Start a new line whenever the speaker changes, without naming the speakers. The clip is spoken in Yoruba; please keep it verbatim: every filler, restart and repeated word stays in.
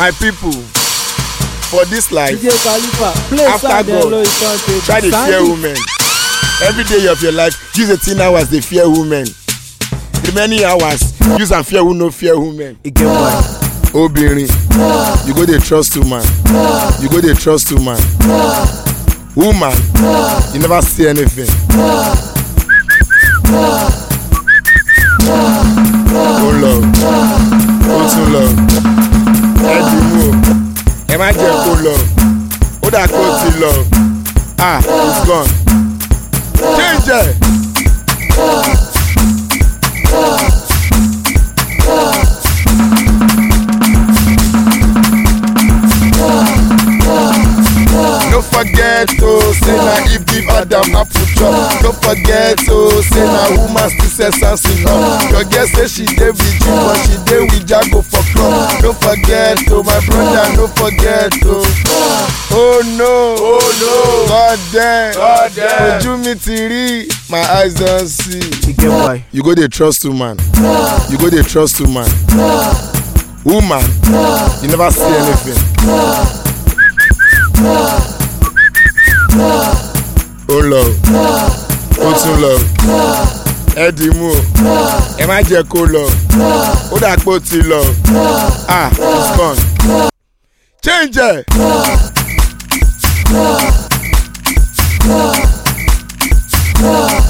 My people, for this life,
D J Khalifa, play
after
sound
God,
hello, it's on tape.
try to fear women. Every day of your life, use eighteen hours to fear women. The many hours, use and fear who no fear women.
Again, why?
Obìnrin, you go dey trust woman. You go dey trust woman. Woman, you never see anything. Oh Lord, oh too Lord. Ẹ dì mú o, ẹ má jẹ́ kó lọ. Ó dà kó ti lọ. Ah, it's gone. Change it. No forget to say na if give Adam apple chop. No forget to say na woman still say something up. Your girl say she dey with you but she dey with Jago for club. No forget to my brother, no forget to. Oh no, oh no, God damn, God damn. Ojú mi ti rí, my eyes don see.
Again, why?
You go dey trust woman. You go dey trust woman. Woman, you never see anything. Oh Lord, oh too Lord. Ẹ dì mú o, ẹ má jẹ́ kó lọ. Ó dà pé ó ti lọ. Ah, it's gone. Change it.